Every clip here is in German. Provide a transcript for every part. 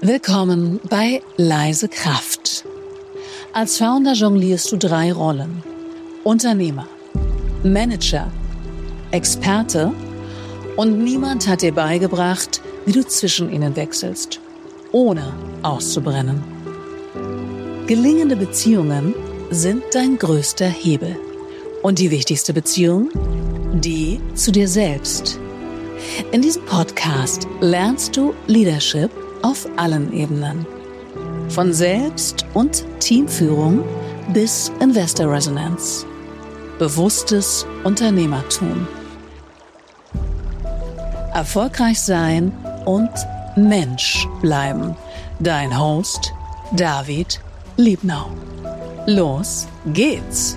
Willkommen bei Leise Kraft. Als Founder jonglierst du 3 Rollen: Unternehmer, Manager, Experte, und niemand hat dir beigebracht, wie du zwischen ihnen wechselst, ohne auszubrennen. Gelingende Beziehungen sind dein größter Hebel. Und die wichtigste Beziehung? Die zu dir selbst. In diesem Podcast lernst du Leadership auf allen Ebenen. Von Selbst- und Teamführung bis Investor Resonance. Bewusstes Unternehmertum. Erfolgreich sein und Mensch bleiben. Dein Host David Liebnau. Los geht's!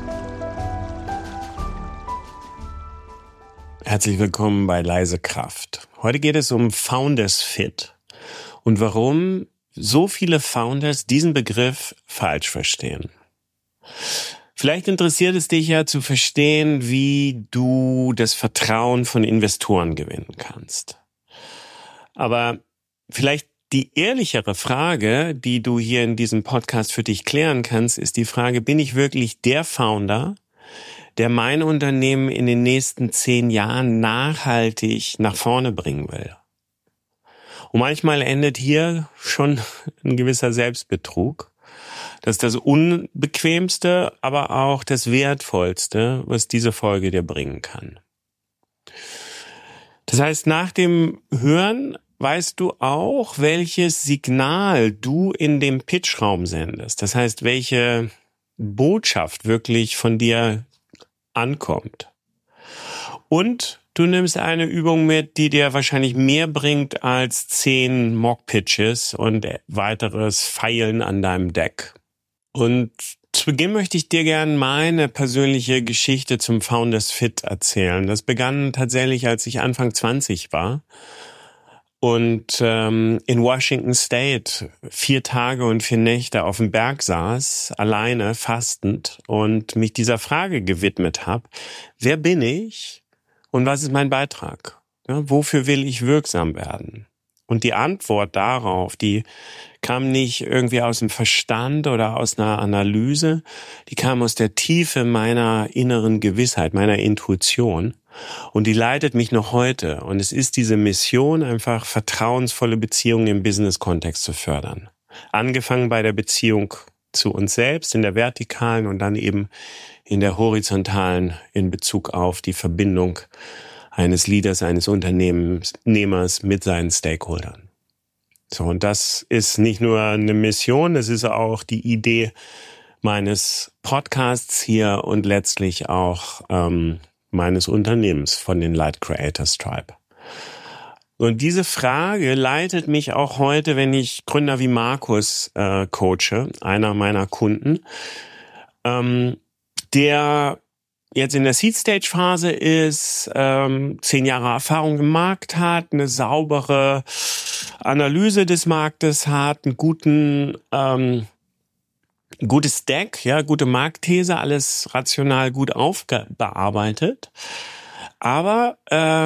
Herzlich willkommen bei Leise Kraft. Heute geht es um Founders Fit und warum so viele Founders diesen Begriff falsch verstehen. Vielleicht interessiert es dich ja zu verstehen, wie du das Vertrauen von Investoren gewinnen kannst. Aber vielleicht die ehrlichere Frage, die du hier in diesem Podcast für dich klären kannst, ist die Frage: Bin ich wirklich der Founder, der mein Unternehmen in den nächsten 10 Jahren nachhaltig nach vorne bringen will? Und manchmal endet hier schon ein gewisser Selbstbetrug. Das ist das Unbequemste, aber auch das Wertvollste, was diese Folge dir bringen kann. Das heißt, nach dem Hören weißt du auch, welches Signal du in dem Pitchraum sendest. Das heißt, welche Botschaft wirklich von dir ankommt. Und du nimmst eine Übung mit, die dir wahrscheinlich mehr bringt als 10 Mock-Pitches und weiteres Feilen an deinem Deck. Und zu Beginn möchte ich dir gerne meine persönliche Geschichte zum Founders Fit erzählen. Das begann tatsächlich, als ich Anfang 20 war und in Washington State 4 Tage und 4 Nächte auf dem Berg saß, alleine, fastend, und mich dieser Frage gewidmet habe: Wer bin ich und was ist mein Beitrag? Ja, wofür will ich wirksam werden? Und die Antwort darauf, die kam nicht irgendwie aus dem Verstand oder aus einer Analyse, die kam aus der Tiefe meiner inneren Gewissheit, meiner Intuition. Und die leitet mich noch heute. Und es ist diese Mission, einfach vertrauensvolle Beziehungen im Business-Kontext zu fördern. Angefangen bei der Beziehung zu uns selbst, in der vertikalen, und dann eben in der horizontalen in Bezug auf die Verbindung eines Leaders, eines Unternehmers mit seinen Stakeholdern. So, und das ist nicht nur eine Mission, es ist auch die Idee meines Podcasts hier und letztlich auch meines Unternehmens von den Light Creators Tribe. Und diese Frage leitet mich auch heute, wenn ich Gründer wie Markus coache, einer meiner Kunden, der jetzt in der Seed-Stage-Phase ist, 10 Jahre Erfahrung im Markt hat, eine saubere Analyse des Marktes hat, einen gutes Deck, ja, gute Marktthese, alles rational gut bearbeitet. Aber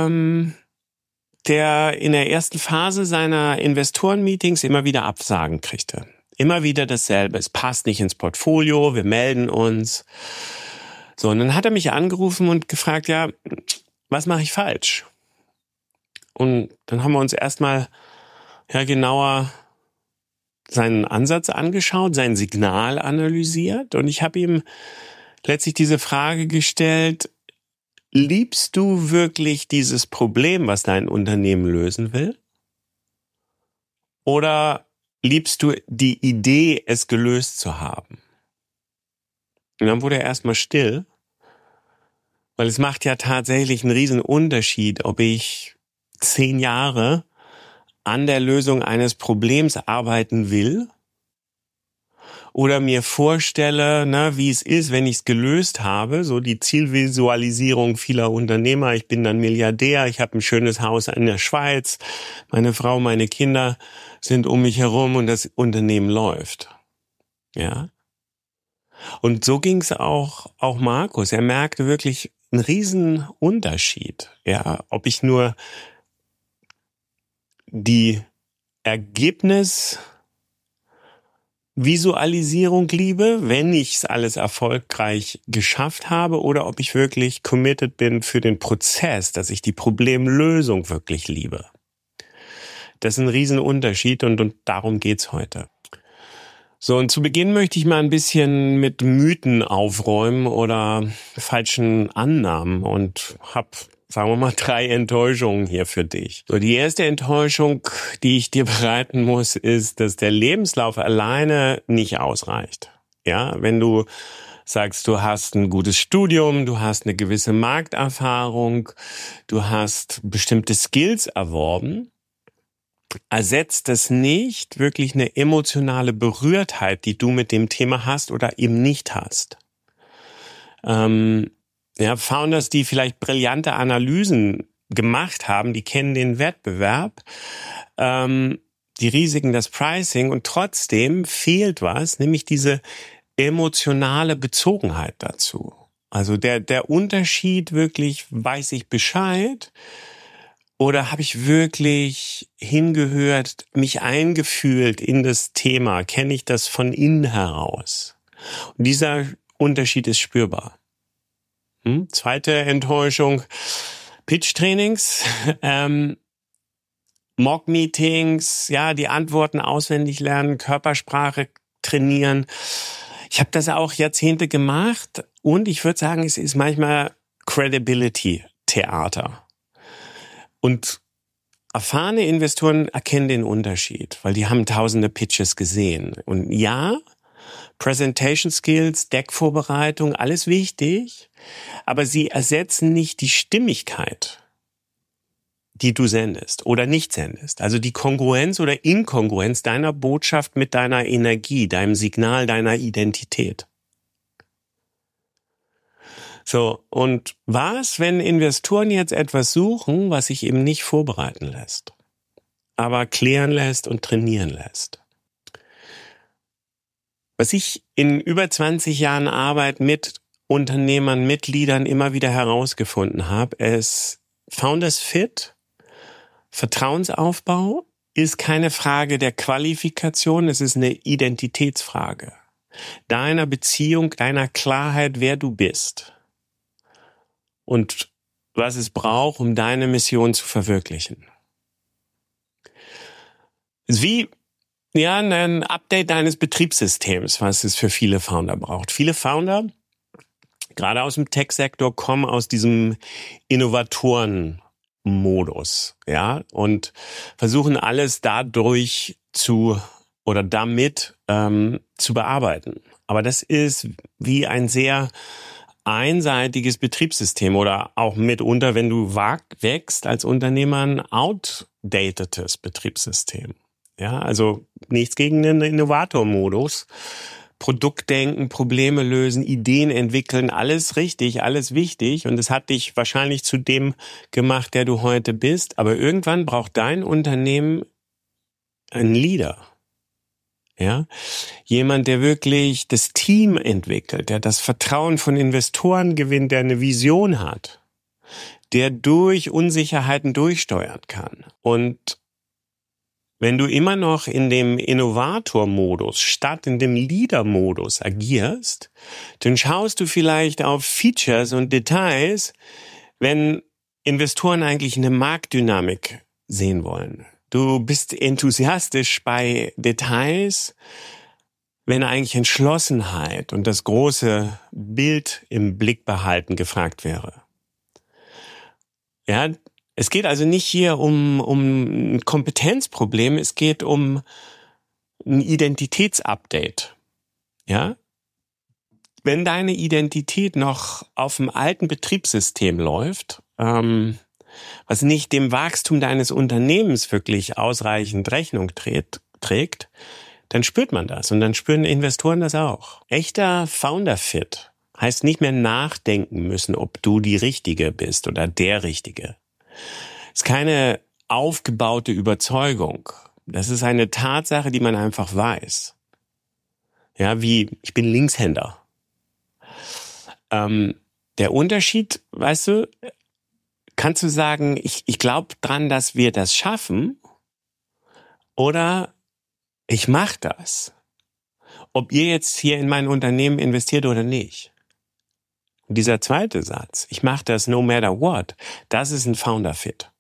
der in der ersten Phase seiner Investoren-Meetings immer wieder Absagen kriegte. Immer wieder dasselbe: Es passt nicht ins Portfolio, wir melden uns. So, und dann hat er mich angerufen und gefragt: Ja, was mache ich falsch? Und dann haben wir uns erstmal genauer seinen Ansatz angeschaut, sein Signal analysiert, und ich habe ihm letztlich diese Frage gestellt: Liebst du wirklich dieses Problem, was dein Unternehmen lösen will? Oder liebst du die Idee, es gelöst zu haben? Und dann wurde er erstmal still, weil es macht ja tatsächlich einen riesen Unterschied, ob ich 10 Jahre an der Lösung eines Problems arbeiten will oder mir vorstelle, wie es ist, wenn ich es gelöst habe, so die Zielvisualisierung vieler Unternehmer: Ich bin dann Milliardär, ich habe ein schönes Haus in der Schweiz, meine Frau, meine Kinder sind um mich herum und das Unternehmen läuft. Ja. Und so ging es auch Markus. Er merkte wirklich einen riesen Unterschied, ja, ob ich nur die Ergebnisvisualisierung liebe, wenn ich es alles erfolgreich geschafft habe, oder ob ich wirklich committed bin für den Prozess, dass ich die Problemlösung wirklich liebe. Das ist ein Riesenunterschied und darum geht's heute. So, und zu Beginn möchte ich mal ein bisschen mit Mythen aufräumen oder falschen Annahmen und habe, sagen wir mal, 3 Enttäuschungen hier für dich. So, die erste Enttäuschung, die ich dir bereiten muss, ist, dass der Lebenslauf alleine nicht ausreicht. Ja, wenn du sagst, du hast ein gutes Studium, du hast eine gewisse Markterfahrung, du hast bestimmte Skills erworben, ersetzt das nicht wirklich eine emotionale Berührtheit, die du mit dem Thema hast oder eben nicht hast. Founders, die vielleicht brillante Analysen gemacht haben, die kennen den Wettbewerb, die Risiken, das Pricing, und trotzdem fehlt was, nämlich diese emotionale Bezogenheit dazu. Also der Unterschied wirklich, weiß ich Bescheid, oder habe ich wirklich hingehört, mich eingefühlt in das Thema? Kenne ich das von innen heraus? Und dieser Unterschied ist spürbar. Zweite Enttäuschung, Pitch-Trainings, Mock-Meetings, ja, die Antworten auswendig lernen, Körpersprache trainieren. Ich habe das auch Jahrzehnte gemacht und ich würde sagen, es ist manchmal Credibility-Theater. Und erfahrene Investoren erkennen den Unterschied, weil die haben tausende Pitches gesehen. Und ja, Presentation Skills, Deckvorbereitung, alles wichtig, aber sie ersetzen nicht die Stimmigkeit, die du sendest oder nicht sendest. Also die Kongruenz oder Inkongruenz deiner Botschaft mit deiner Energie, deinem Signal, deiner Identität. So, und was, wenn Investoren jetzt etwas suchen, was sich eben nicht vorbereiten lässt, aber klären lässt und trainieren lässt? Was ich in über 20 Jahren Arbeit mit Unternehmern, mit Leadern immer wieder herausgefunden habe, ist Founders Fit, Vertrauensaufbau ist keine Frage der Qualifikation, es ist eine Identitätsfrage. Deiner Beziehung, deiner Klarheit, wer du bist. Und was es braucht, um deine Mission zu verwirklichen. Es ist wie ein Update deines Betriebssystems, was es für viele Founder braucht. Viele Founder, gerade aus dem Tech-Sektor, kommen aus diesem Innovatoren-Modus, ja, und versuchen alles damit zu bearbeiten. Aber das ist wie ein sehr einseitiges Betriebssystem oder auch mitunter, wenn du wächst als Unternehmer, ein outdatedes Betriebssystem. Ja, also nichts gegen den Innovator-Modus. Produktdenken, Probleme lösen, Ideen entwickeln, alles richtig, alles wichtig, und es hat dich wahrscheinlich zu dem gemacht, der du heute bist. Aber irgendwann braucht dein Unternehmen einen Leader. Ja, jemand, der wirklich das Team entwickelt, der das Vertrauen von Investoren gewinnt, der eine Vision hat, der durch Unsicherheiten durchsteuern kann. Und wenn du immer noch in dem Innovator-Modus statt in dem Leader-Modus agierst, dann schaust du vielleicht auf Features und Details, wenn Investoren eigentlich eine Marktdynamik sehen wollen. Du bist enthusiastisch bei Details, wenn eigentlich Entschlossenheit und das große Bild im Blick behalten gefragt wäre. Ja, es geht also nicht hier um ein Kompetenzproblem, es geht um ein Identitätsupdate. Ja? Wenn deine Identität noch auf dem alten Betriebssystem läuft, was nicht dem Wachstum deines Unternehmens wirklich ausreichend Rechnung trägt, dann spürt man das und dann spüren Investoren das auch. Echter Founder-Fit heißt nicht mehr nachdenken müssen, ob du die Richtige bist oder der Richtige. Es ist keine aufgebaute Überzeugung. Das ist eine Tatsache, die man einfach weiß. Ja, wie ich bin Linkshänder. Der Unterschied, weißt du, kannst du sagen, ich glaube dran, dass wir das schaffen, oder ich mache das, ob ihr jetzt hier in mein Unternehmen investiert oder nicht. Und dieser zweite Satz, ich mache das no matter what, das ist ein Founder-Fit.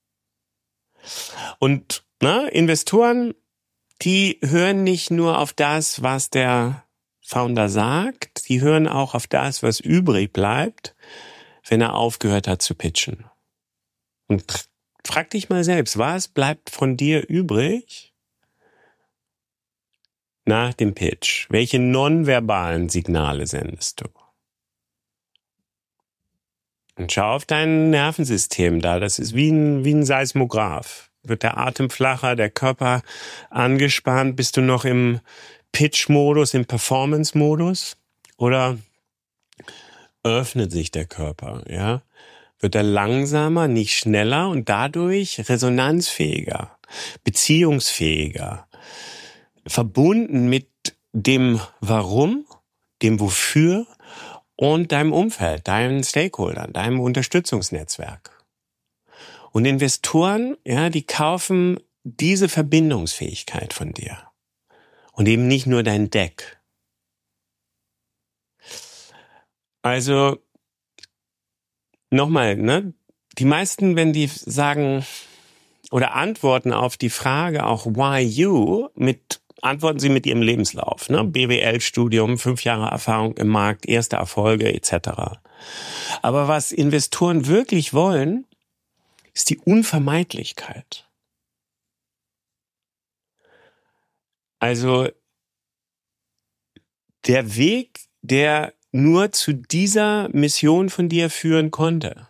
Und Investoren, die hören nicht nur auf das, was der Founder sagt, die hören auch auf das, was übrig bleibt, wenn er aufgehört hat zu pitchen. Und frag dich mal selbst, was bleibt von dir übrig nach dem Pitch? Welche nonverbalen Signale sendest du? Und schau auf dein Nervensystem da. Das ist wie ein Seismograph. Wird der Atem flacher, der Körper angespannt? Bist du noch im Pitch-Modus, im Performance-Modus? Oder öffnet sich der Körper, ja? Wird er langsamer, nicht schneller und dadurch resonanzfähiger, beziehungsfähiger, verbunden mit dem Warum, dem Wofür und deinem Umfeld, deinen Stakeholdern, deinem Unterstützungsnetzwerk. Und Investoren, ja, die kaufen diese Verbindungsfähigkeit von dir und eben nicht nur dein Deck. Also nochmal, die meisten, wenn die sagen oder antworten auf die Frage auch why you, antworten sie mit ihrem Lebenslauf, BWL-Studium, 5 Jahre Erfahrung im Markt, erste Erfolge etc. Aber was Investoren wirklich wollen, ist die Unvermeidlichkeit. Also der Weg, der nur zu dieser Mission von dir führen konnte.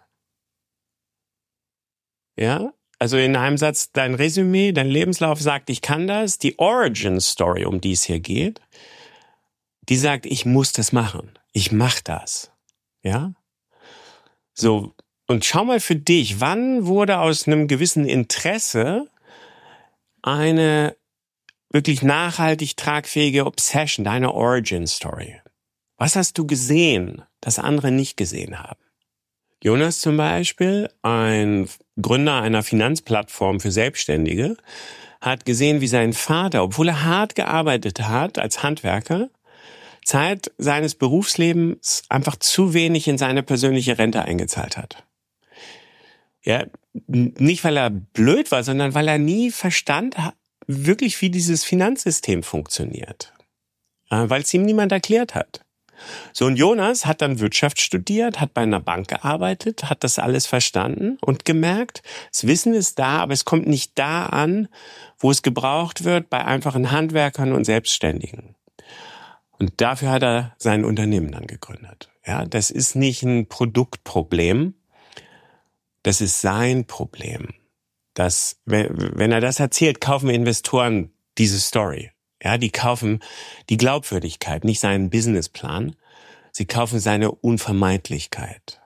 Ja? Also in einem Satz, dein Resümee, dein Lebenslauf sagt, ich kann das. Die Origin Story, um die es hier geht, die sagt, ich muss das machen. Ich mache das. Ja? So, und schau mal für dich, wann wurde aus einem gewissen Interesse eine wirklich nachhaltig tragfähige Obsession, deine Origin Story? Was hast du gesehen, das andere nicht gesehen haben? Jonas zum Beispiel, ein Gründer einer Finanzplattform für Selbstständige, hat gesehen, wie sein Vater, obwohl er hart gearbeitet hat als Handwerker, Zeit seines Berufslebens einfach zu wenig in seine persönliche Rente eingezahlt hat. Ja, nicht weil er blöd war, sondern weil er nie verstand wirklich, wie dieses Finanzsystem funktioniert. Weil es ihm niemand erklärt hat. So, und Jonas hat dann Wirtschaft studiert, hat bei einer Bank gearbeitet, hat das alles verstanden und gemerkt, das Wissen ist da, aber es kommt nicht da an, wo es gebraucht wird, bei einfachen Handwerkern und Selbstständigen. Und dafür hat er sein Unternehmen dann gegründet. Ja, das ist nicht ein Produktproblem, das ist sein Problem. Wenn er das erzählt, kaufen Investoren diese Story. Ja, die kaufen die Glaubwürdigkeit, nicht seinen Businessplan. Sie kaufen seine Unvermeidlichkeit.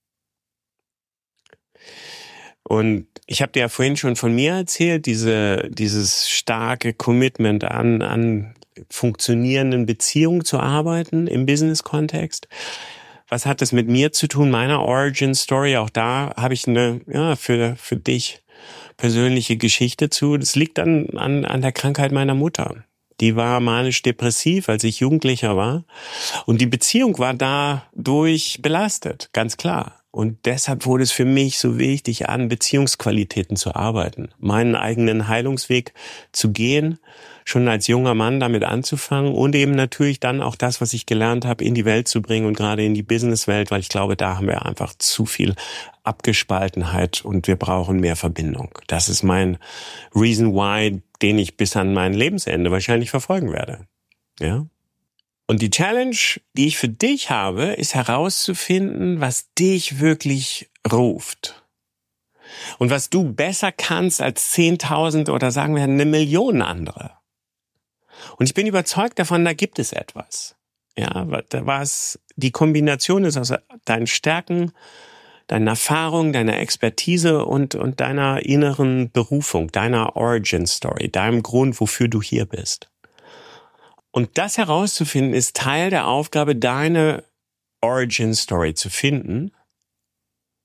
Und ich habe dir ja vorhin schon von mir erzählt, dieses starke Commitment an funktionierenden Beziehungen zu arbeiten im Business-Kontext. Was hat das mit mir zu tun, meiner Origin-Story? Auch da habe ich für dich persönliche Geschichte zu. Das liegt an der Krankheit meiner Mutter. Die war manisch-depressiv, als ich Jugendlicher war. Und die Beziehung war dadurch belastet, ganz klar. Und deshalb wurde es für mich so wichtig, an Beziehungsqualitäten zu arbeiten, meinen eigenen Heilungsweg zu gehen, schon als junger Mann damit anzufangen und eben natürlich dann auch das, was ich gelernt habe, in die Welt zu bringen und gerade in die Businesswelt, weil ich glaube, da haben wir einfach zu viel Abgespaltenheit und wir brauchen mehr Verbindung. Das ist mein Reason Why, den ich bis an mein Lebensende wahrscheinlich verfolgen werde. Ja? Und die Challenge, die ich für dich habe, ist herauszufinden, was dich wirklich ruft. Und was du besser kannst als 10.000 oder sagen wir 1.000.000 andere. Und ich bin überzeugt davon, da gibt es etwas. Ja, was die Kombination ist aus deinen Stärken, deiner Erfahrung, deiner Expertise und deiner inneren Berufung, deiner Origin Story, deinem Grund, wofür du hier bist. Und das herauszufinden, ist Teil der Aufgabe, deine Origin Story zu finden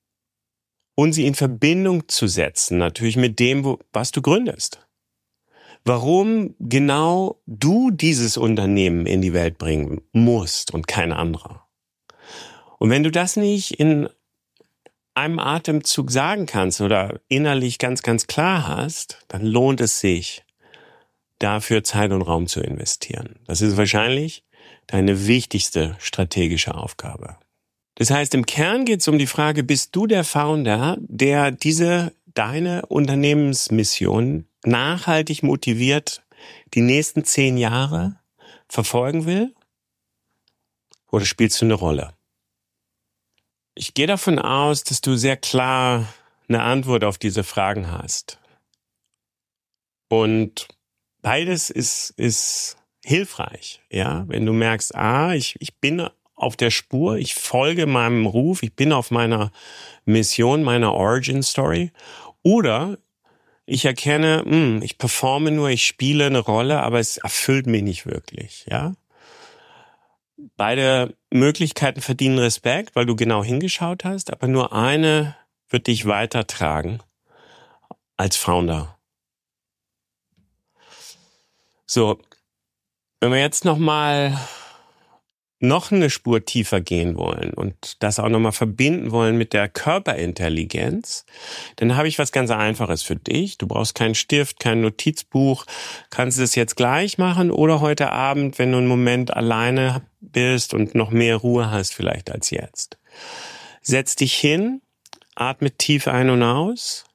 und sie in Verbindung zu setzen, natürlich mit dem, was du gründest. warum genau du dieses Unternehmen in die Welt bringen musst und kein anderer. Und wenn du das nicht in einem Atemzug sagen kannst oder innerlich ganz, ganz klar hast, dann lohnt es sich, dafür Zeit und Raum zu investieren. Das ist wahrscheinlich deine wichtigste strategische Aufgabe. Das heißt, im Kern geht es um die Frage, bist du der Founder, der deine Unternehmensmission nachhaltig motiviert die nächsten 10 Jahre verfolgen will? Oder spielst du eine Rolle? Ich gehe davon aus, dass du sehr klar eine Antwort auf diese Fragen hast. Und beides ist hilfreich, ja. Wenn du merkst, ich bin auf der Spur, ich folge meinem Ruf, ich bin auf meiner Mission, meiner Origin Story. Oder ich erkenne, ich performe nur, ich spiele eine Rolle, aber es erfüllt mich nicht wirklich, ja. Beide Möglichkeiten verdienen Respekt, weil du genau hingeschaut hast, aber nur eine wird dich weitertragen als Founder. So, wenn wir jetzt noch eine Spur tiefer gehen wollen und das auch nochmal verbinden wollen mit der Körperintelligenz, dann habe ich was ganz Einfaches für dich. Du brauchst keinen Stift, kein Notizbuch, kannst es jetzt gleich machen oder heute Abend, wenn du einen Moment alleine bist und noch mehr Ruhe hast vielleicht als jetzt. Setz dich hin, atme tief ein und aus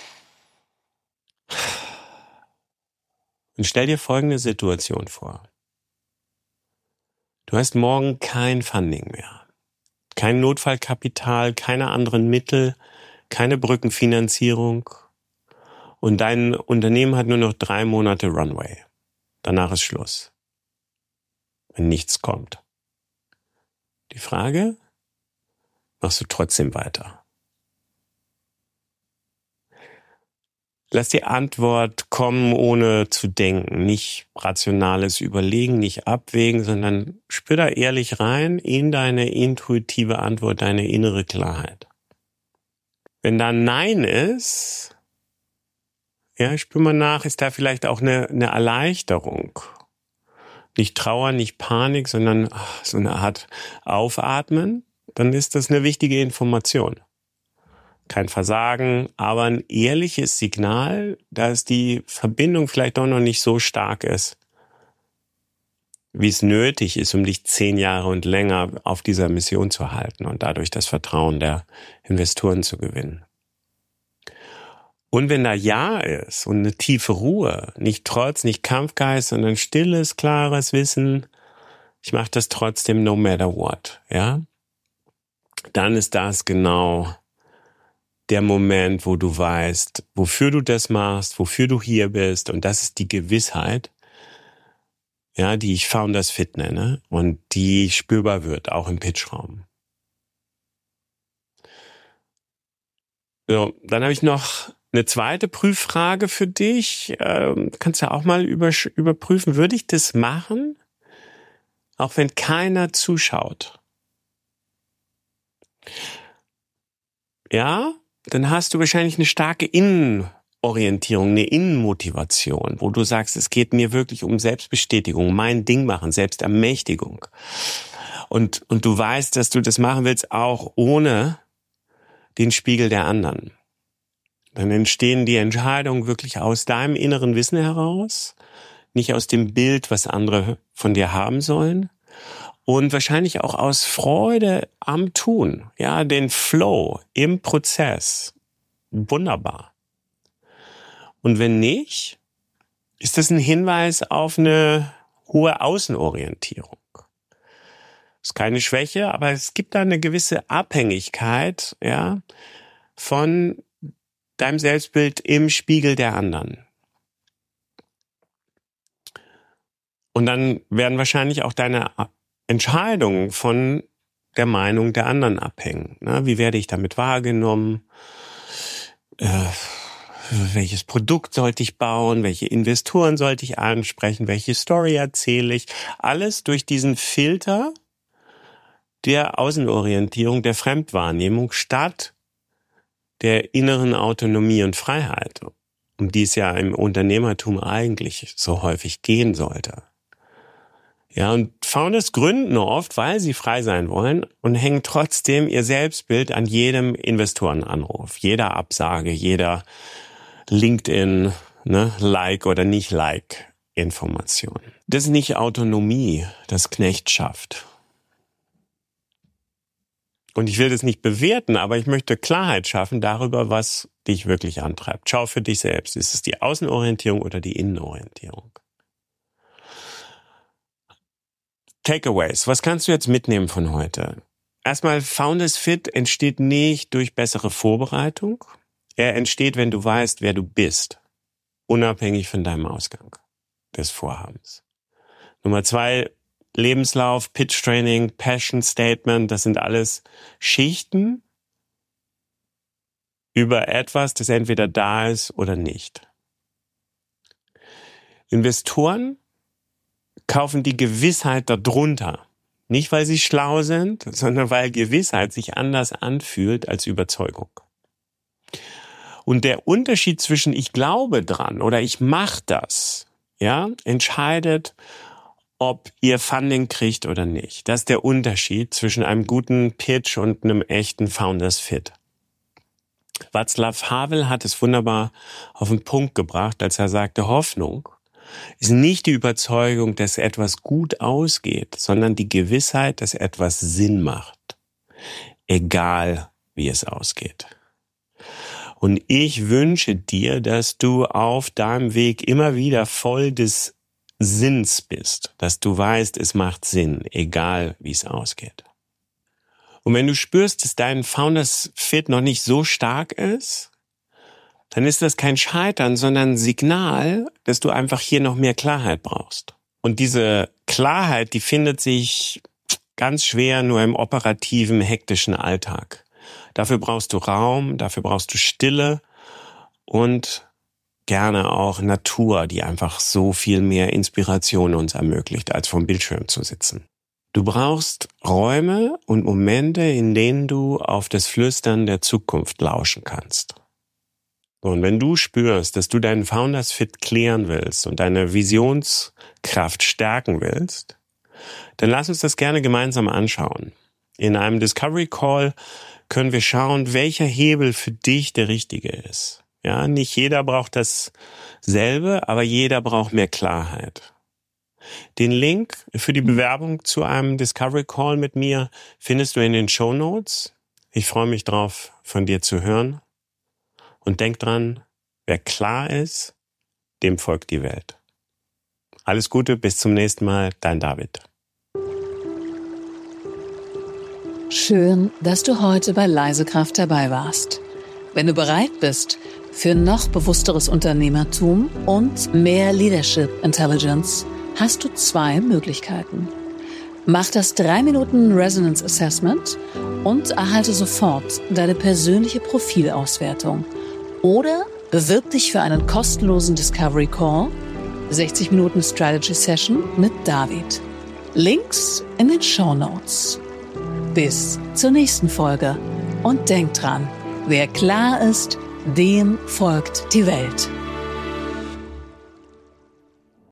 und stell dir folgende Situation vor. Du hast morgen kein Funding mehr, kein Notfallkapital, keine anderen Mittel, keine Brückenfinanzierung und dein Unternehmen hat nur noch 3 Monate Runway. Danach ist Schluss, wenn nichts kommt. Die Frage, machst du trotzdem weiter? Lass die Antwort kommen, ohne zu denken. Nicht rationales Überlegen, nicht abwägen, sondern spür da ehrlich rein in deine intuitive Antwort, deine innere Klarheit. Wenn da Nein ist, ja, spür mal nach, ist da vielleicht auch eine Erleichterung. Nicht Trauer, nicht Panik, sondern so eine Art Aufatmen. Dann ist das eine wichtige Information. Kein Versagen, aber ein ehrliches Signal, dass die Verbindung vielleicht doch noch nicht so stark ist, wie es nötig ist, um dich 10 Jahre und länger auf dieser Mission zu halten und dadurch das Vertrauen der Investoren zu gewinnen. Und wenn da Ja ist und eine tiefe Ruhe, nicht Trotz, nicht Kampfgeist, sondern stilles, klares Wissen, ich mache das trotzdem no matter what, ja, dann ist das genau der Moment, wo du weißt, wofür du das machst, wofür du hier bist. Und das ist die Gewissheit, ja, die ich Founders Fit nenne und die spürbar wird, auch im Pitchraum. So, dann habe ich noch eine zweite Prüffrage für dich. Kannst du auch mal überprüfen, würde ich das machen, auch wenn keiner zuschaut? Ja? Dann hast du wahrscheinlich eine starke Innenorientierung, eine Innenmotivation, wo du sagst, es geht mir wirklich um Selbstbestätigung, mein Ding machen, Selbstermächtigung. Und du weißt, dass du das machen willst, auch ohne den Spiegel der anderen. Dann entstehen die Entscheidungen wirklich aus deinem inneren Wissen heraus, nicht aus dem Bild, was andere von dir haben sollen. Und wahrscheinlich auch aus Freude am Tun, ja, den Flow im Prozess. Wunderbar. Und wenn nicht, ist das ein Hinweis auf eine hohe Außenorientierung. Ist keine Schwäche, aber es gibt da eine gewisse Abhängigkeit, ja, von deinem Selbstbild im Spiegel der anderen. Und dann werden wahrscheinlich auch deine Entscheidungen von der Meinung der anderen abhängen. Wie werde ich damit wahrgenommen? Welches Produkt sollte ich bauen? Welche Investoren sollte ich ansprechen? Welche Story erzähle ich? Alles durch diesen Filter der Außenorientierung, der Fremdwahrnehmung statt der inneren Autonomie und Freiheit. um die es ja im Unternehmertum eigentlich so häufig gehen sollte. Ja, und Founders gründen oft, weil sie frei sein wollen und hängen trotzdem ihr Selbstbild an jedem Investorenanruf, jeder Absage, jeder LinkedIn, Like oder nicht Like Information. Das ist nicht Autonomie, das ist Knechtschaft. Und ich will das nicht bewerten, aber ich möchte Klarheit schaffen darüber, was dich wirklich antreibt. Schau für dich selbst. Ist es die Außenorientierung oder die Innenorientierung? Takeaways. Was kannst du jetzt mitnehmen von heute? Erstmal, Founders Fit entsteht nicht durch bessere Vorbereitung. Er entsteht, wenn du weißt, wer du bist. Unabhängig von deinem Ausgang des Vorhabens. Nummer 2, Lebenslauf, Pitch Training, Passion Statement, das sind alles Schichten über etwas, das entweder da ist oder nicht. Investoren kaufen die Gewissheit darunter. Nicht, weil sie schlau sind, sondern weil Gewissheit sich anders anfühlt als Überzeugung. Und der Unterschied zwischen ich glaube dran oder ich mache das, entscheidet, ob ihr Funding kriegt oder nicht. Das ist der Unterschied zwischen einem guten Pitch und einem echten Founders Fit. Václav Havel hat es wunderbar auf den Punkt gebracht, als er sagte, Hoffnung ist nicht die Überzeugung, dass etwas gut ausgeht, sondern die Gewissheit, dass etwas Sinn macht. Egal, wie es ausgeht. Und ich wünsche dir, dass du auf deinem Weg immer wieder voll des Sinns bist, dass du weißt, es macht Sinn, egal wie es ausgeht. Und wenn du spürst, dass dein Founders Fit noch nicht so stark ist, dann ist das kein Scheitern, sondern ein Signal, dass du einfach hier noch mehr Klarheit brauchst. Und diese Klarheit, die findet sich ganz schwer nur im operativen, hektischen Alltag. Dafür brauchst du Raum, dafür brauchst du Stille und gerne auch Natur, die einfach so viel mehr Inspiration uns ermöglicht, als vorm Bildschirm zu sitzen. Du brauchst Räume und Momente, in denen du auf das Flüstern der Zukunft lauschen kannst. Und wenn du spürst, dass du deinen Founders Fit klären willst und deine Visionskraft stärken willst, dann lass uns das gerne gemeinsam anschauen. In einem Discovery Call können wir schauen, welcher Hebel für dich der richtige ist. Ja, nicht jeder braucht dasselbe, aber jeder braucht mehr Klarheit. Den Link für die Bewerbung zu einem Discovery Call mit mir findest du in den Shownotes. Ich freue mich drauf, von dir zu hören. Und denk dran, wer klar ist, dem folgt die Welt. Alles Gute, bis zum nächsten Mal, dein David. Schön, dass du heute bei Leisekraft dabei warst. Wenn du bereit bist für noch bewussteres Unternehmertum und mehr Leadership Intelligence, hast du 2 Möglichkeiten. Mach das 3 Minuten Resonance Assessment und erhalte sofort deine persönliche Profilauswertung. Oder bewirb dich für einen kostenlosen Discovery Call, 60 Minuten Strategy Session mit David. Links in den Shownotes. Bis zur nächsten Folge und denk dran, wer klar ist, dem folgt die Welt.